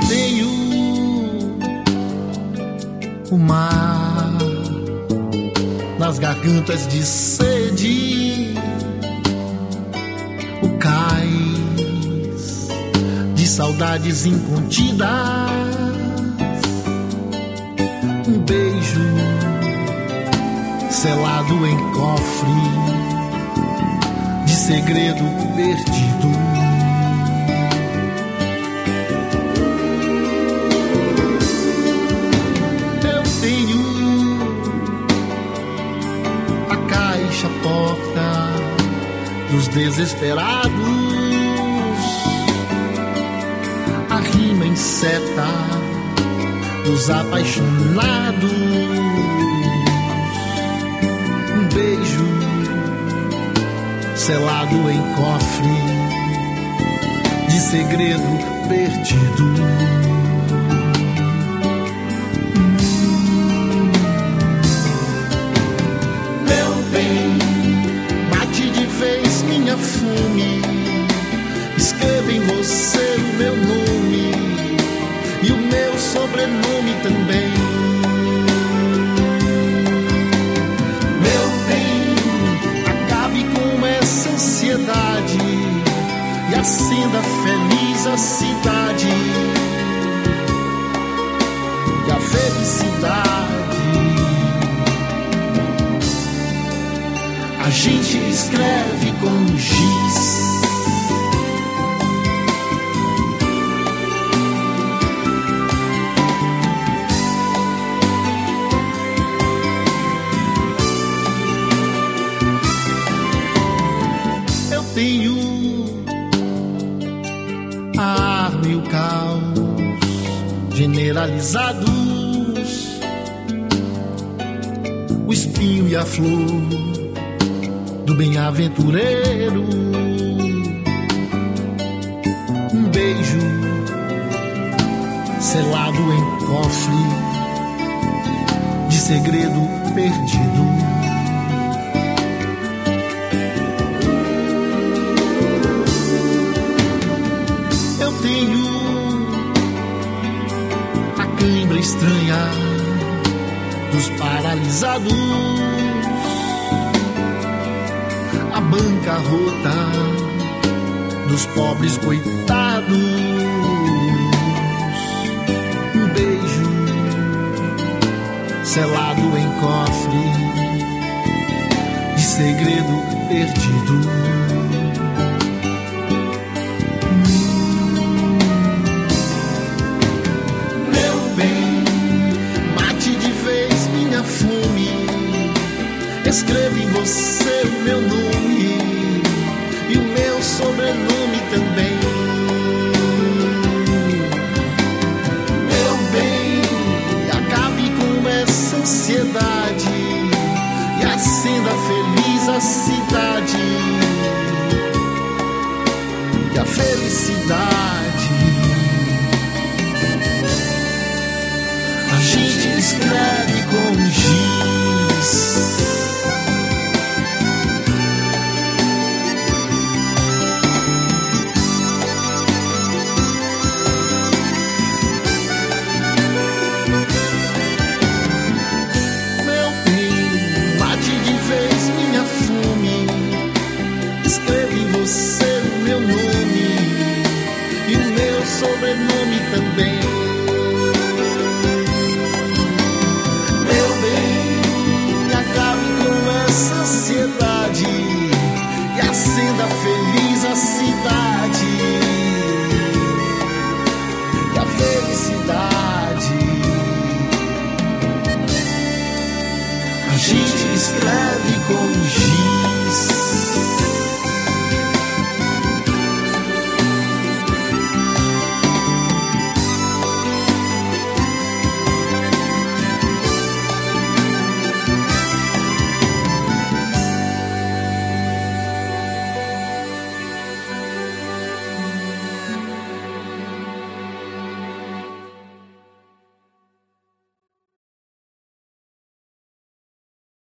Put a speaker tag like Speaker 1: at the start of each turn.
Speaker 1: tenho o mar nas gargantas de sede, o cais de saudades incontidas, um beijo selado em cofre de segredo perdido. Porta dos desesperados, a rima inseta dos apaixonados, um beijo selado em cofre de segredo perdido. Fume, escreva em você o meu nome e o meu sobrenome também. Meu bem, acabe com essa ansiedade e acenda feliz a cidade e a felicidade. A gente escreve com giz. Eu tenho a arma e o caos generalizados, o espinho e a flor do bem-aventureiro, um beijo selado em cofre de segredo perdido. Eu tenho a cãibra estranha dos paralisados, a bancarrota dos pobres coitados, um beijo selado em cofre de segredo perdido. Meu bem, mate de vez minha fome, escreva em você o meu nome e o meu sobrenome também. Meu bem, acabe com essa ansiedade e acenda feliz a cidade e a felicidade. A gente escreve com giz. Sobrenome também. Meu bem, acabe com essa ansiedade e acenda feliz a cidade e a felicidade. A gente escreve com giz.